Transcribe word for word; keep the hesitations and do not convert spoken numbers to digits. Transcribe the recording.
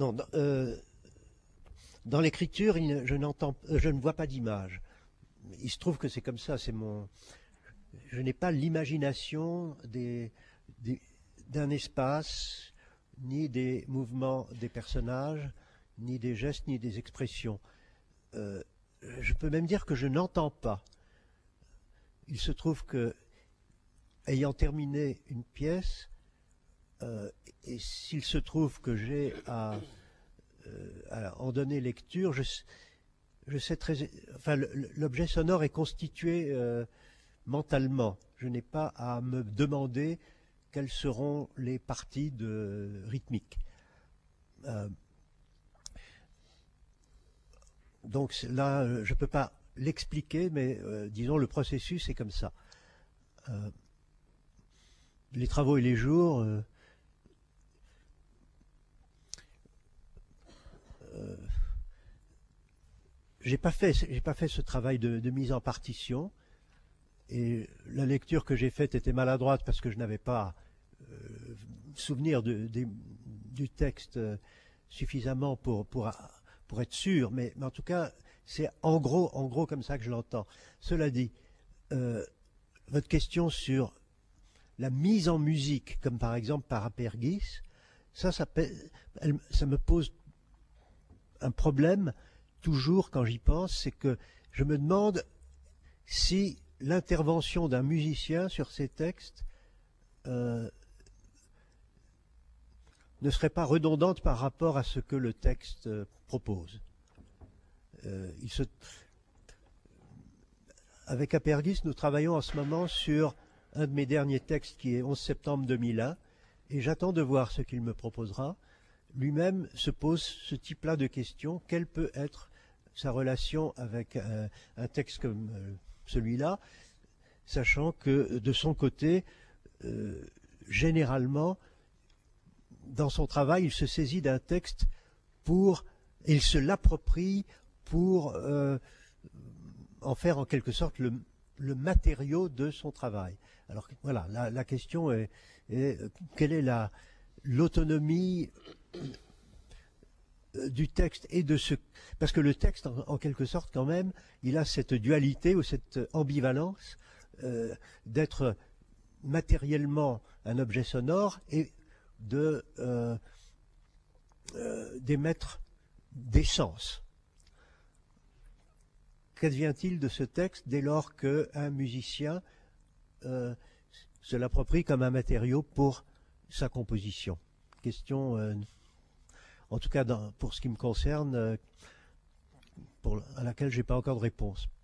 Non, dans, euh, dans l'écriture, je n'entends, je ne vois pas d'image. Il se trouve que c'est comme ça. C'est mon, je n'ai pas l'imagination des, des, d'un espace, ni des mouvements des personnages, ni des gestes, ni des expressions. Euh, je peux même dire que je n'entends pas. Il se trouve que, ayant terminé une pièce, euh, et s'il se trouve que j'ai à, euh, à en donner lecture, je, je sais très, enfin, l'objet sonore est constitué euh, mentalement. Je n'ai pas à me demander quelles seront les parties de rythmiques. Euh, donc là, je ne peux pas l'expliquer, mais euh, disons le processus est comme ça. Euh, les travaux et les jours, euh, euh, j'ai pas fait, j'ai pas fait ce travail de, de mise en partition, et la lecture que j'ai faite était maladroite parce que je n'avais pas euh, souvenir de, de, du texte suffisamment pour, pour, pour être sûr, mais, mais en tout cas, c'est en gros, en gros comme ça que je l'entends. Cela dit, euh, votre question sur la mise en musique, comme par exemple par Apergis, ça, ça, elle, ça me pose un problème toujours quand j'y pense, c'est que je me demande si l'intervention d'un musicien sur ces textes euh, ne serait pas redondante par rapport à ce que le texte euh, propose. Euh, il se... Avec Apergis, nous travaillons en ce moment sur un de mes derniers textes qui est onze septembre deux mille un, et j'attends de voir ce qu'il me proposera. Lui-même se pose ce type-là de questions. Quelle peut être sa relation avec un, un texte comme euh, celui-là, sachant que de son côté, euh, généralement, dans son travail, il se saisit d'un texte pour, il se l'approprie pour euh, en faire en quelque sorte le, le matériau de son travail. Alors voilà, la, la question est, est quelle est la l'autonomie du texte et de ce... Parce que le texte, en, en quelque sorte, quand même, il a cette dualité ou cette ambivalence euh, d'être matériellement un objet sonore et de euh, euh, d'émettre des sens. Qu'advient-il de ce texte dès lors qu'un musicien euh, se l'approprie comme un matériau pour sa composition? Question, euh, en tout cas dans, pour ce qui me concerne, euh, pour, à laquelle je n'ai pas encore de réponse.